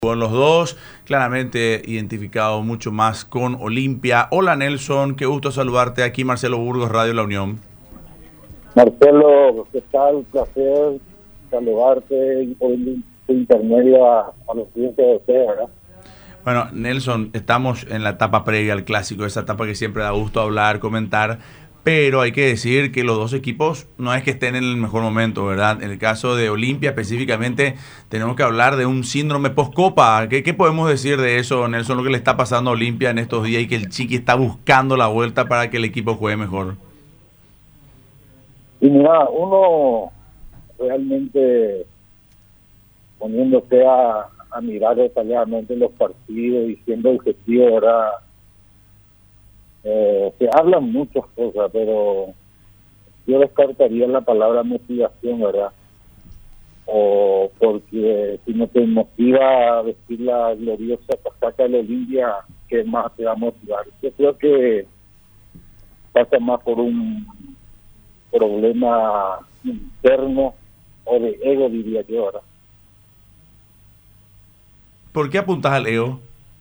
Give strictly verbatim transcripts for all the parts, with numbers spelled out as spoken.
Con los dos, claramente identificado mucho más con Olimpia. Hola Nelson, qué gusto saludarte. Aquí Marcelo Burgos, Radio La Unión. Marcelo, ¿qué tal? Placer saludarte y por el intermedio a, a los clientes de usted, ¿verdad? Bueno, Nelson, estamos en la etapa previa al clásico, esa etapa que siempre da gusto hablar, comentar, pero hay que decir que los dos equipos no es que estén en el mejor momento, ¿verdad? En el caso de Olimpia específicamente tenemos que hablar de un síndrome post-copa. ¿Qué, ¿Qué podemos decir de eso, Nelson, lo que le está pasando a Olimpia en estos días y que el Chiqui está buscando la vuelta para que el equipo juegue mejor? Y mira, uno realmente poniéndose a, a mirar detalladamente los partidos y siendo objetivo, ¿verdad? Eh, se hablan muchas cosas, pero yo descartaría la palabra motivación, ¿verdad? O porque si no te motiva a vestir la gloriosa casaca de la Olimpia, ¿qué más te va a motivar? Yo creo que pasa más por un problema interno o de ego, diría yo, ¿verdad? ¿Por qué apuntas al ego?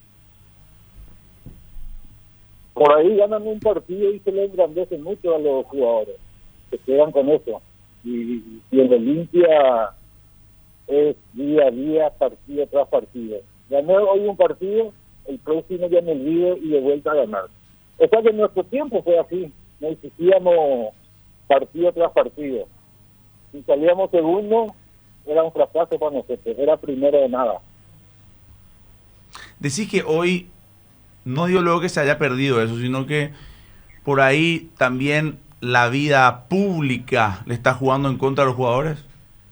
Por ahí ganan un partido y se le engrandece mucho a los jugadores, se quedan con eso. Y, y el Olimpia es día a día, partido tras partido. Gané hoy un partido, el próximo ya me olvido y de vuelta a ganar. O sea que en nuestro tiempo fue así, nos hacíamos partido tras partido. Si salíamos segundo, era un fracaso para nosotros, era primero de nada. Decís que hoy no digo luego que se haya perdido eso, sino que por ahí también la vida pública le está jugando en contra a los jugadores.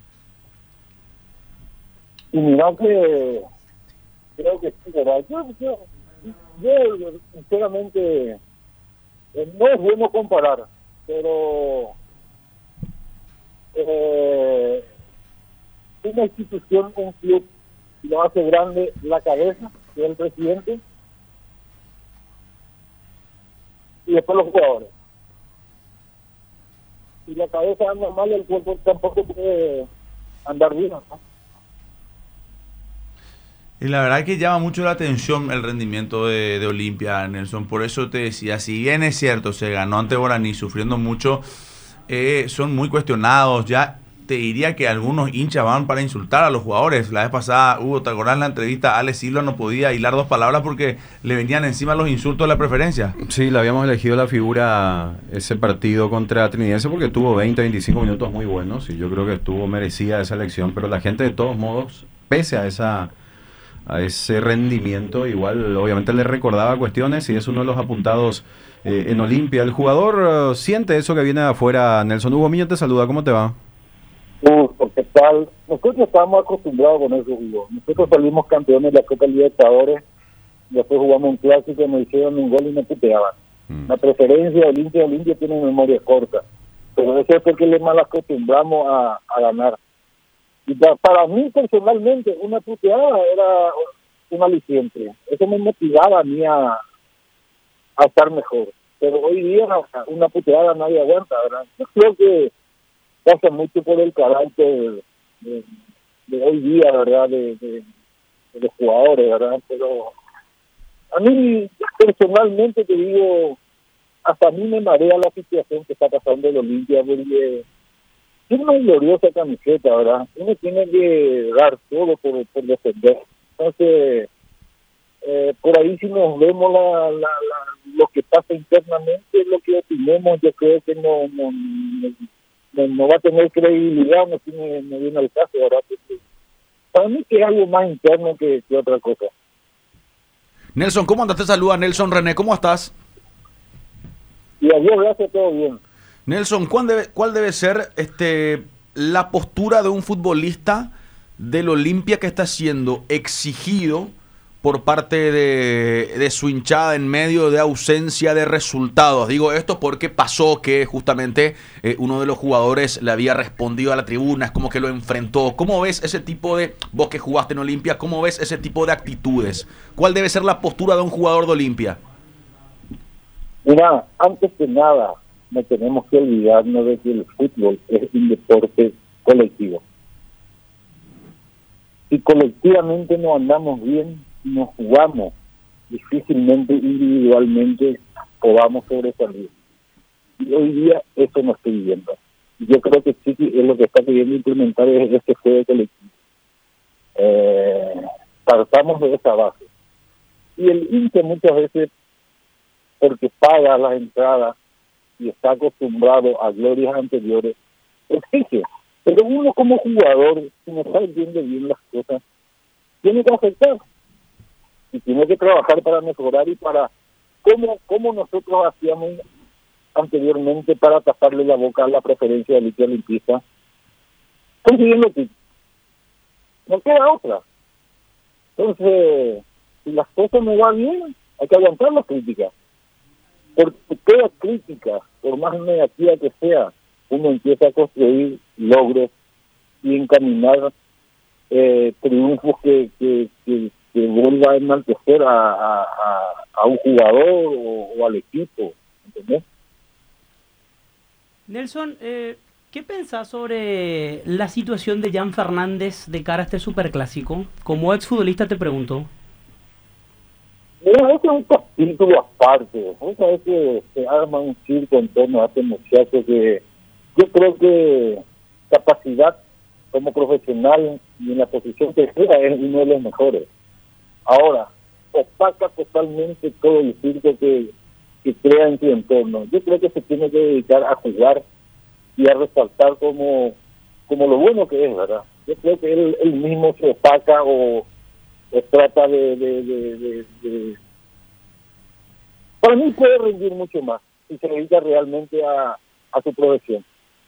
Y mira que creo que sí, ¿verdad? Yo, yo, yo sinceramente, eh, no es bueno comparar, pero eh, una institución, un club, lo hace grande la cabeza, que es el presidente, y después los jugadores. Si la cabeza anda mal, el cuerpo tampoco puede andar bien, ¿no? Y la verdad que llama mucho la atención el rendimiento de, de Olimpia, Nelson. Por eso te decía, si bien es cierto, se ganó ante Guaraní sufriendo mucho, eh, son muy cuestionados. Ya te diría que algunos hinchas van para insultar a los jugadores. La vez pasada, Hugo, ¿te acordás en la entrevista? Alex Silva no podía hilar dos palabras porque le venían encima los insultos de la preferencia. Sí, le habíamos elegido la figura ese partido contra Trinidense porque tuvo veinte, veinticinco minutos muy buenos y yo creo que estuvo merecida esa elección, pero la gente de todos modos, pese a esa a ese rendimiento, igual obviamente le recordaba cuestiones y es uno de los apuntados eh, en Olimpia. El jugador uh, siente eso que viene de afuera. Nelson, Hugo Miño te saluda, ¿cómo te va? Uh, porque tal, nosotros estamos acostumbrados con eso, Hugo. Nosotros salimos campeones de la Copa Libertadores, después jugamos un clásico, nos hicieron un gol y nos puteaban. Mm. La preferencia de Olimpia, Olimpia tiene memoria corta, pero eso es porque le mal acostumbramos a, a ganar. Y para, para mí personalmente una puteada era un aliciente, eso me motivaba a mí a, a estar mejor, pero hoy día una puteada nadie aguanta, ¿verdad? Yo creo que pasa mucho por el carácter de, de hoy día, ¿verdad? De, de, de los jugadores, ¿verdad? Pero a mí personalmente te digo, hasta a mí me marea la situación que está pasando el Olimpia, porque es una gloriosa camiseta, ¿verdad? Uno tiene que dar todo por, por defender. Entonces, eh, por ahí si nos vemos la, la, la, lo que pasa internamente, lo que opinemos, yo creo que no no, no, no va a tener credibilidad, no tiene no viene al caso, ¿verdad? Porque para mí que es algo más interno que, que otra cosa. Nelson, ¿cómo andas? Te saluda Nelson René, ¿cómo estás? Y adiós, gracias, todo bien. Nelson, ¿cuál debe, cuál debe ser este la postura de un futbolista del Olimpia que está siendo exigido por parte de, de su hinchada en medio de ausencia de resultados? Digo esto porque pasó que justamente eh, uno de los jugadores le había respondido a la tribuna, es como que lo enfrentó. ¿Cómo ves ese tipo de, vos que jugaste en Olimpia, cómo ves ese tipo de actitudes? ¿Cuál debe ser la postura de un jugador de Olimpia? Mira, antes que nada, no tenemos que olvidarnos de que el fútbol es un deporte colectivo. si colectivamente no andamos bien, nos jugamos, difícilmente individualmente podamos sobresalir. Y hoy día eso no estoy viendo. Yo creo que sí es lo que está queriendo implementar es este juego colectivo. Eh, partamos de esa base. Y el hincha muchas veces, porque paga las entradas y está acostumbrado a glorias anteriores, exige. Pero uno como jugador, si no está viendo bien las cosas, tiene que aceptar. Y tiene que trabajar para mejorar y para, como, como nosotros hacíamos anteriormente para taparle la boca a la preferencia de Liga Olimpista, consiguiendo que no queda otra. Entonces, si las cosas no van bien, hay que aguantar las críticas. Porque toda crítica, por más negativa que sea, uno empieza a construir logros y encaminar eh, triunfos que, que, que, que vuelva a enaltecer a, a, a, a un jugador o, o al equipo, ¿entendés? Nelson, eh, ¿qué pensás sobre la situación de Jan Fernández de cara a este superclásico? Como exfutbolista te pregunto. Mira, ese es un capítulo aparte. Otra vez que se arma un circo en torno a este muchacho que yo creo que capacidad como profesional y en la posición que sea es uno de los mejores. Ahora, opaca totalmente todo el circo que, que crea en su entorno. Yo creo que se tiene que dedicar a jugar y a resaltar como, como lo bueno que es, ¿verdad? Yo creo que él, él mismo se opaca o, o trata de, de, de, de, de... Para mí puede rendir mucho más si se dedica realmente a, a su profesión.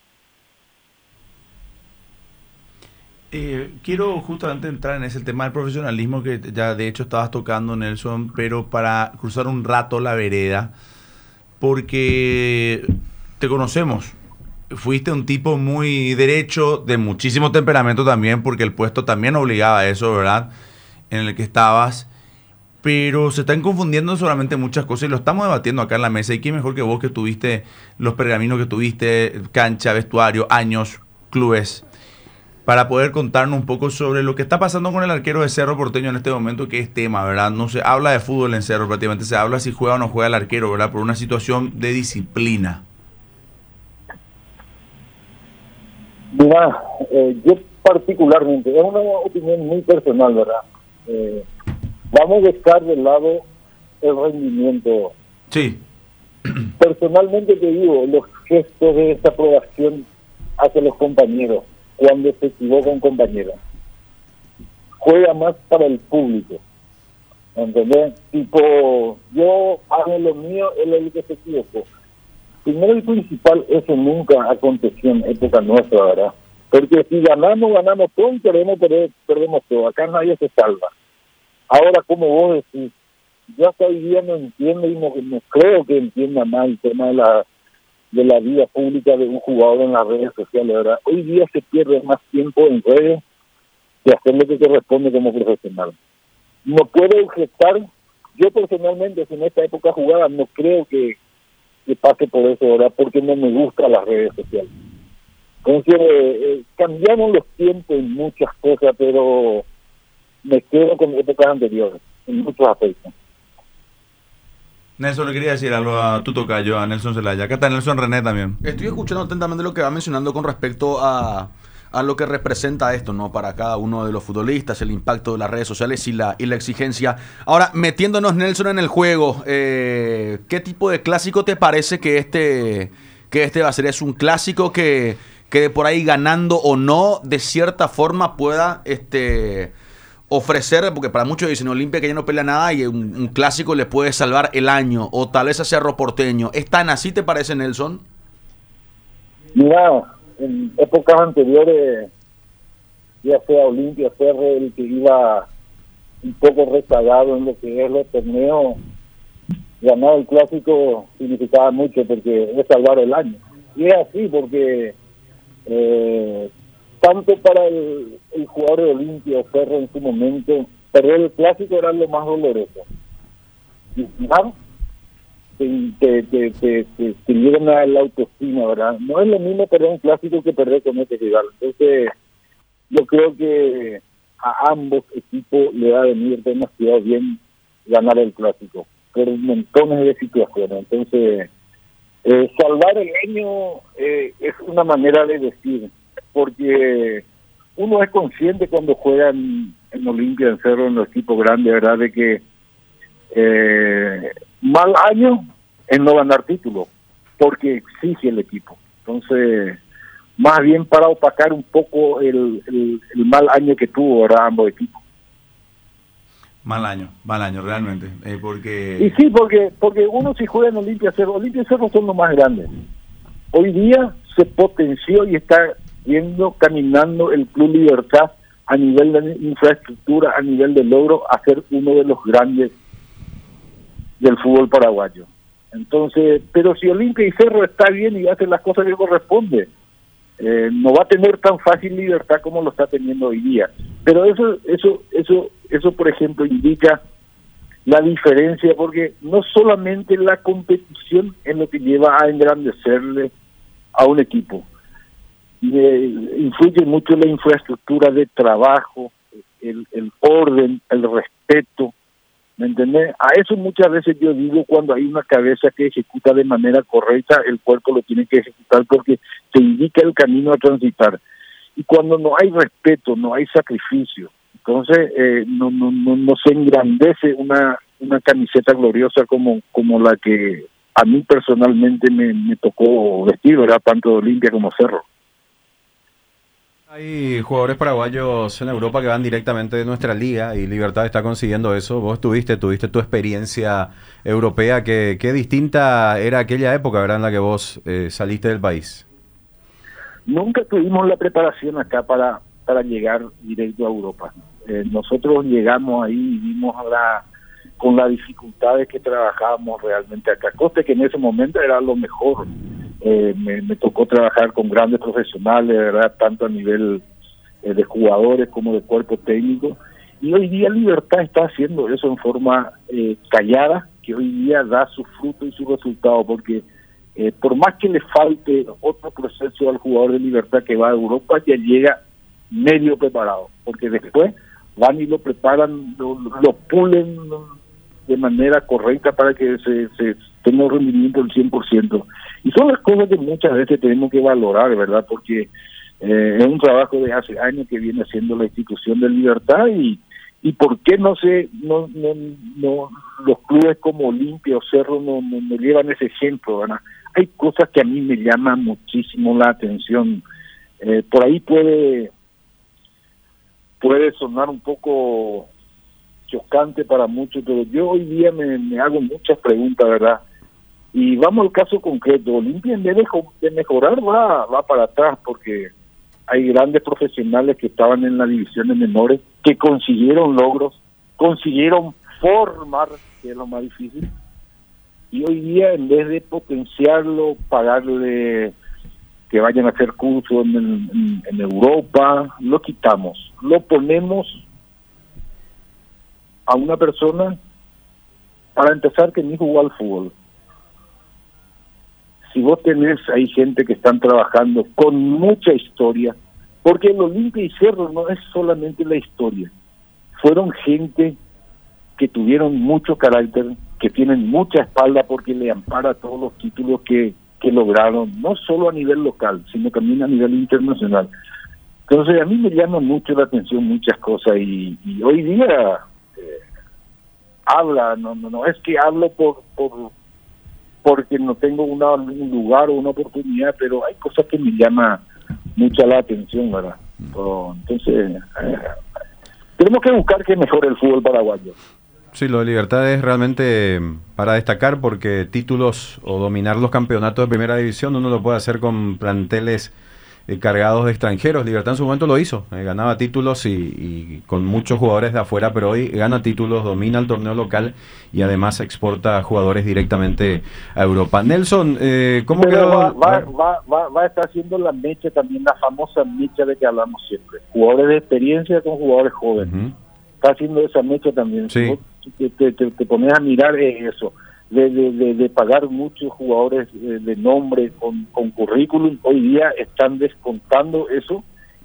Eh, quiero justamente entrar en ese tema del profesionalismo que ya de hecho estabas tocando, Nelson, pero para cruzar un rato la vereda, porque te conocemos, fuiste un tipo muy derecho, de muchísimo temperamento también, porque el puesto también obligaba a eso, ¿verdad?, en el que estabas, pero se están confundiendo solamente muchas cosas y lo estamos debatiendo acá en la mesa. Y qué mejor que vos, que tuviste los pergaminos que tuviste, cancha, vestuario, años, clubes, para poder contarnos un poco sobre lo que está pasando con el arquero de Cerro Porteño en este momento, que es tema, ¿verdad? No se habla de fútbol en Cerro prácticamente, se habla si juega o no juega el arquero, ¿verdad?, por una situación de disciplina. Mira, eh, yo particularmente, es una opinión muy personal, ¿verdad? Eh, vamos a dejar de lado el rendimiento. Sí. Personalmente te digo, los gestos de desaprobación hacia los compañeros, cuando se equivoca un compañero, juega más para el público, ¿entendés? Tipo, yo hago lo mío, él es el que se equivocó. Primero y principal, eso nunca aconteció en época nuestra, ¿verdad? Porque si ganamos, ganamos todo y queremos perder, perdemos todo. Acá nadie se salva. Ahora, como vos decís, yo hasta hoy día no entiendo y no, no creo que entienda más el tema de la de la vida pública de un jugador en las redes sociales, ¿verdad? Hoy día se pierde más tiempo en redes que hacer lo que corresponde como profesional. No puedo objetar, yo personalmente, si en esta época jugaba, no creo que, que pase por eso, ¿verdad? Porque no me gustan las redes sociales. Entonces, eh, cambiaron los tiempos en muchas cosas, pero me quedo con épocas anteriores, en muchos aspectos. Nelson, le quería decir algo a tu tocayo, a Nelson Zelaya. Acá está Nelson René también. Estoy escuchando atentamente lo que va mencionando con respecto a, a lo que representa esto, ¿no?, para cada uno de los futbolistas, el impacto de las redes sociales y la, y la exigencia. Ahora, metiéndonos, Nelson, en el juego, eh, ¿qué tipo de clásico te parece que este, que este va a ser? ¿Es un clásico que, que de por ahí, ganando o no, de cierta forma pueda este, ofrecer? Porque para muchos dicen Olimpia que ya no pelea nada y un, un clásico le puede salvar el año, o tal vez a Cerro Porteño. ¿Es tan así, te parece, Nelson? Mira, en épocas anteriores, ya sea Olimpia, Cerro, el que iba un poco rezagado en lo que es los torneos, ganar el clásico significaba mucho porque es salvar el año. Y es así porque eh, tanto para el, el jugador de Olimpia, Cerro en su momento, perder el clásico era lo más doloroso. Y ganar te, te, te, te, te, te llena la autoestima, ¿verdad? No es lo mismo perder un clásico que perder con este rival. Entonces, yo creo que a ambos equipos le va a venir demasiado bien ganar el clásico, por montones de situaciones. Entonces, eh, salvar el año eh, es una manera de decir, porque uno es consciente cuando juega en, en Olimpia, en Cerro, en los equipos grandes, ¿verdad?, de que eh, mal año es no ganar título, porque exige el equipo. Entonces, más bien para opacar un poco el, el, el mal año que tuvo, ¿verdad?, ambos equipos. Mal año, mal año, realmente. Eh, porque... Y sí, porque porque uno si juega en Olimpia Cerro, Olimpia Cerro son los más grandes. Hoy día se potenció y está yendo, caminando el Club Libertad a nivel de infraestructura, a nivel de logro, a ser uno de los grandes del fútbol paraguayo. Entonces, pero si Olimpia y Cerro está bien y hace las cosas que corresponde, eh, no va a tener tan fácil Libertad como lo está teniendo hoy día. Pero eso, eso, eso, eso, por ejemplo, indica la diferencia, porque no solamente la competición es lo que lleva a engrandecerle a un equipo. Eh, influye mucho la infraestructura de trabajo, el, el orden, el respeto, ¿me entendés? A eso muchas veces yo digo, cuando hay una cabeza que ejecuta de manera correcta, el cuerpo lo tiene que ejecutar porque se indica el camino a transitar. Y cuando no hay respeto, no hay sacrificio, entonces eh, no, no, no, no se engrandece una, una camiseta gloriosa como, como la que a mí personalmente me, me tocó vestir, ¿verdad?, tanto de Olimpia como Cerro. Hay jugadores paraguayos en Europa que van directamente de nuestra liga y Libertad está consiguiendo eso. Vos tuviste, tuviste tu experiencia europea, que, que distinta era aquella época, ¿verdad?, en la que vos eh, saliste del país. Nunca tuvimos la preparación acá para, para llegar directo a Europa. Eh, nosotros llegamos ahí y vimos la, con las dificultades que trabajábamos realmente acá. Coste que en ese momento era lo mejor. Eh, me, me tocó trabajar con grandes profesionales, ¿verdad?, tanto a nivel eh, de jugadores como de cuerpo técnico, y hoy día Libertad está haciendo eso en forma eh, callada, que hoy día da su fruto y su resultado, porque eh, por más que le falte otro proceso al jugador de Libertad que va a Europa, ya llega medio preparado, porque después van y lo preparan, lo, lo pulen de manera correcta para que se, se tenga un rendimiento del cien por ciento. Y son las cosas que muchas veces tenemos que valorar, ¿verdad? Porque eh, es un trabajo de hace años que viene haciendo la institución de Libertad, y y por qué no se no no, no los clubes como Olimpia o Cerro no, no, no llevan ese ejemplo, ¿verdad? Hay cosas que a mí me llaman muchísimo la atención. Eh, por ahí puede puede sonar un poco chocante para muchos, pero yo hoy día me, me hago muchas preguntas, ¿verdad? Y vamos al caso concreto. Olimpia, en vez de, de mejorar, va, va para atrás, porque hay grandes profesionales que estaban en las divisiones menores, que consiguieron logros, consiguieron formar, que es lo más difícil, y hoy día, en vez de potenciarlo, pagarle que vayan a hacer cursos en, en, en Europa, lo quitamos, lo ponemos a una persona, para empezar, que ni jugó al fútbol. Si vos tenés, hay gente que están trabajando con mucha historia, porque el Olimpia y Cerro no es solamente la historia, fueron gente que tuvieron mucho carácter, que tienen mucha espalda porque le ampara todos los títulos que, que lograron, no solo a nivel local, sino también a nivel internacional. Entonces a mí me llaman mucho la atención muchas cosas, y, y hoy día eh, habla, no, no, no es que hablo por... por porque no tengo una, un lugar o una oportunidad, pero hay cosas que me llaman mucha la atención, ¿verdad? Pero, entonces, eh, tenemos que buscar que mejore el fútbol paraguayo. Sí, lo de Libertad es realmente para destacar, porque títulos o dominar los campeonatos de primera división uno lo puede hacer con planteles eh, cargados de extranjeros. Libertad en su momento lo hizo, eh, ganaba títulos y, y con muchos jugadores de afuera, pero hoy gana títulos, domina el torneo local y además exporta jugadores directamente a Europa. Nelson, eh, ¿cómo pero quedó? Va, va, va, va, va a estar haciendo la mecha también, la famosa mecha de que hablamos siempre. Jugadores de experiencia con jugadores jóvenes. Uh-huh. Está haciendo esa mecha también. Sí. Si vos te, te, te, te pones a mirar eso. De, de, de, de pagar muchos jugadores de, de nombre con, con currículum, hoy día están descontando eso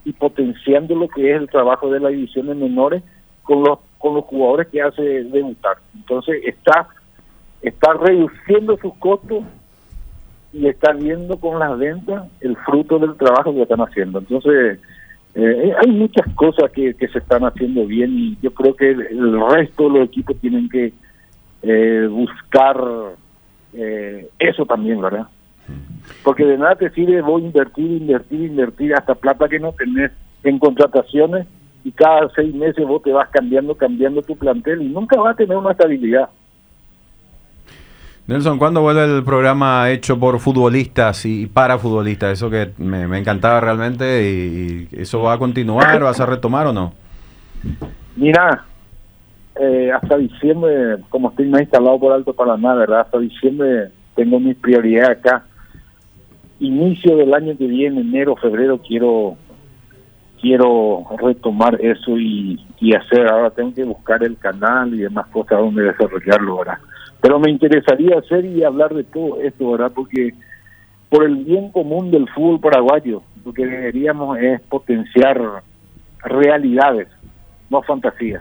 y potenciando lo que es el trabajo de las divisiones menores con los con los jugadores que hace debutar. Entonces está está reduciendo sus costos y está viendo con las ventas el fruto del trabajo que están haciendo. Entonces eh, hay muchas cosas que, que se están haciendo bien y yo creo que el, el resto de los equipos tienen que eh, buscar eh, eso también, ¿verdad? Porque de nada te sirve vos invertir, invertir, invertir hasta plata que no tenés en contrataciones y cada seis meses vos te vas cambiando, cambiando tu plantel y nunca vas a tener una estabilidad. Nelson, ¿cuándo vuelve el programa hecho por futbolistas y para futbolistas? Eso que me, me encantaba realmente, y, y ¿eso va a continuar, vas a retomar o no? Mira, eh, hasta diciembre, como estoy más instalado por Alto Paraná, ¿verdad? Hasta diciembre tengo mis prioridades acá. Inicio del año que viene, enero, febrero, quiero quiero retomar eso y, y hacer, ahora tengo que buscar el canal y demás cosas donde desarrollarlo, ¿verdad? Pero me interesaría hacer y hablar de todo esto, ¿verdad? Porque por el bien común del fútbol paraguayo, lo que deberíamos es potenciar realidades, no fantasías.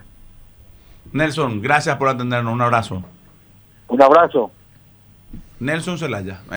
Nelson, gracias por atendernos. Un abrazo. Un abrazo. Nelson Zelaya.